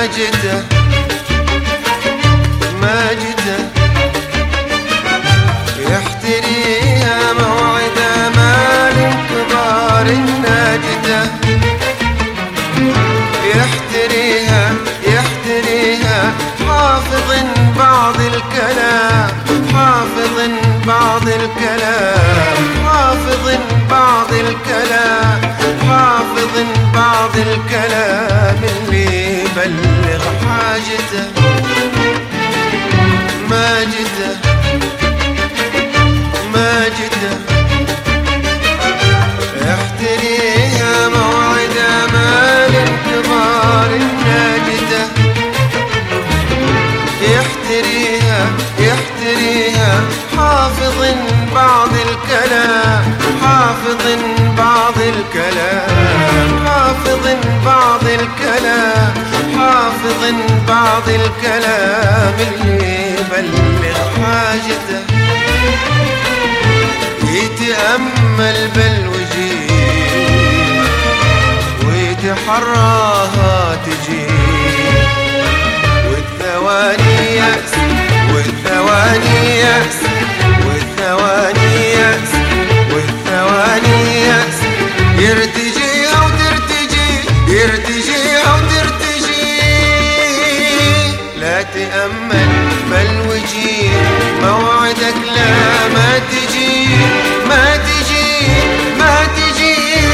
ماجده ماجده يحتريها موعد مال كبار الناجده يحتريها يحتريها حافظ بعض الكلام حافظ بعض الكلام حافظ بعض الكلام حافظ بعض الكلام اللي يبلغ حاجته ماجده ماجده يحتريها موعد مال كبار الناجده يحتريها يحتريها حافظ بعض الكلام حافظ بعض الكلام حافظ بعض الكلام حافظ بعض الكلام اللي يبلغ حاجته يتأمل بالوجيه ويتحراها تجي والثواني يأس والثواني يأس والثواني يأس والثواني يأس يرتجيها وترتجي يرتجيها وترتجي لا تأمل بالوجيه موعدك لا ما تجي ما تجي ما تجي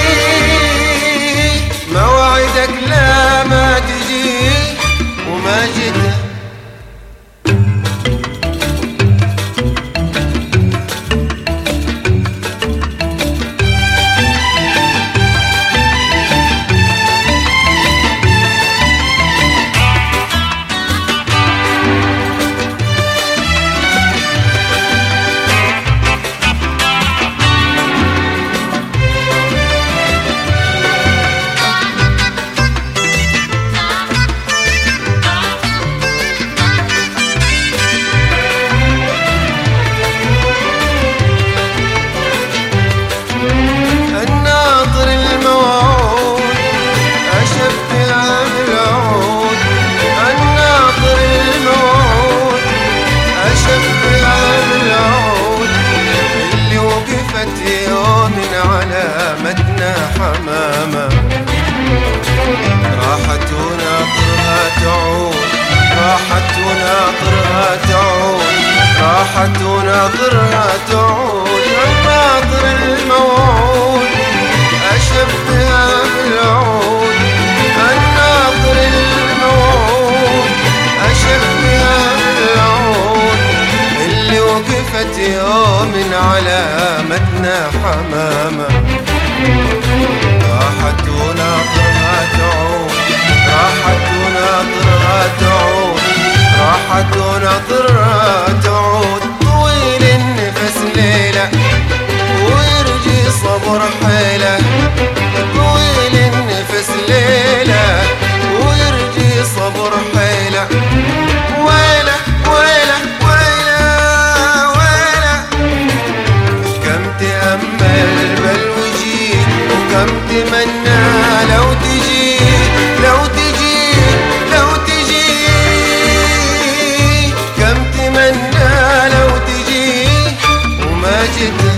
موعدك لا ما تجي وماجده حمامة راحت وناطرها تعود راحت وناطرها تعود راحت وناطرها تعود الناطر الموعود أشبهها بالعود الناطر الموعود أشبهها بالعود اللي وقفت يوم على متنا حمامة راحت وناطرها تعود راحت وناطرها تعود راحت وناطرها تعود طويل النفس ليلة ويرجي صبر حيلة طويل النفس ليلة ويرجي صبر حيلة ويلة ويلة ويلة ويلة كم تأمل بالوجيه وكم تمنى لو تجي لو تجي لو تجي كم تمنى لو تجي وماجده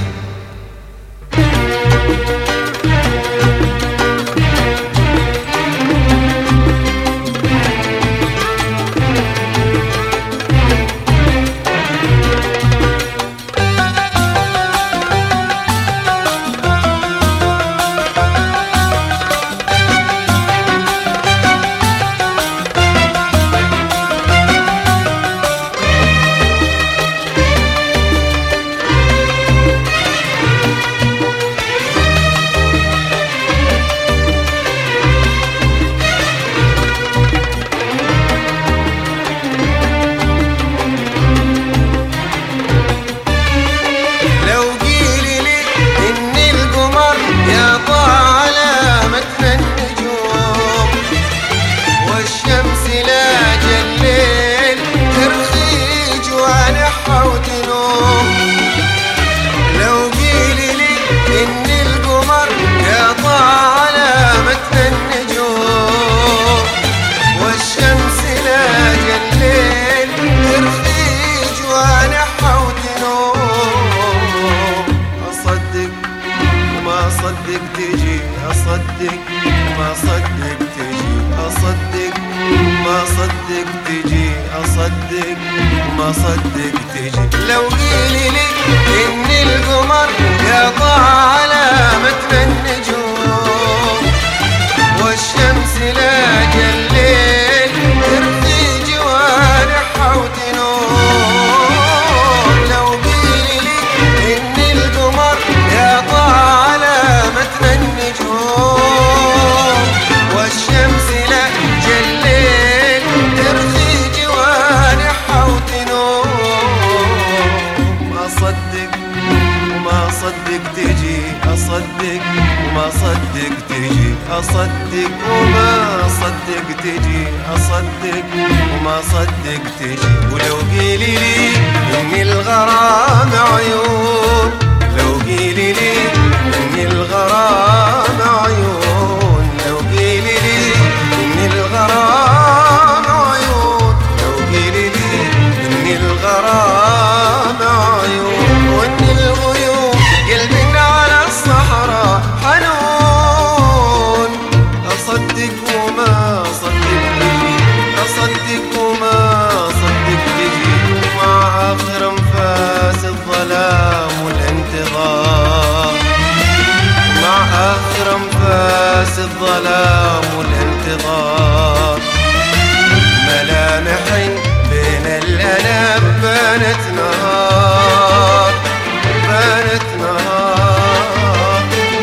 أصدق ما صدق تجي، أصدق ما صدق تجي، أصدق ما صدق تجي. لو قيلي لي إن القمر قطع علامة النجوم والشمس لاجى الليل ترخي جوارحها وتنوم، لو قيلي لي إن القمر قطع علامة النجوم والشمس لاجى الليل ترخي جوارحها وتنوم، أصدق وما صدق تجي، أصدق وما صدق تجي، أصدق وما صدق تجي، أصدق وما صدق تجي. ولو قيلي لي إن الغرام عيون، لو قيلي لي إن الغرام عيون، لو قيلي لي إن الغرام عيون، لو قيلي لي إن الغرام عيون، وإن الغيوم قلب على الصحراء حنون، أصدق وما صدق تجي، أصدق وما صدق تجي. ومع آخر أنفاس الظلام والانتظار، مع آخر أنفاس الظلام والانتظار، ملامح بين الأنام بانت نهار، بانت نهار.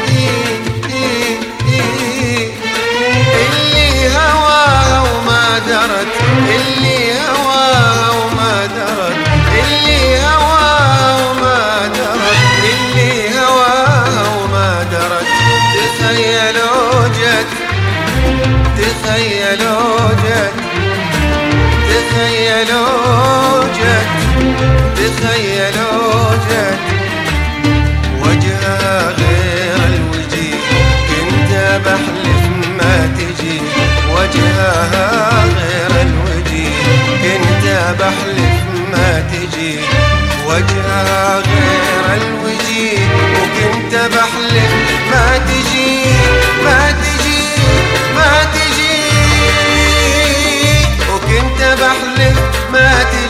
اللي هواها وما درت، اللي هواها وما درت، اللي هواها وما درت، اللي هواها وما درت. تخيلوا جت، تخيلوا جت، تخيلوا جت، تخيلوا جت، وجهها غير الوجه كنت بحلف ما تجي، وجهها غير الوجه كنت بحلف ما تجي، وجهها غير الوجه وكنت بحلف ما تجي، ما تجي، ما تجي، وكنت بحلف ما تجي.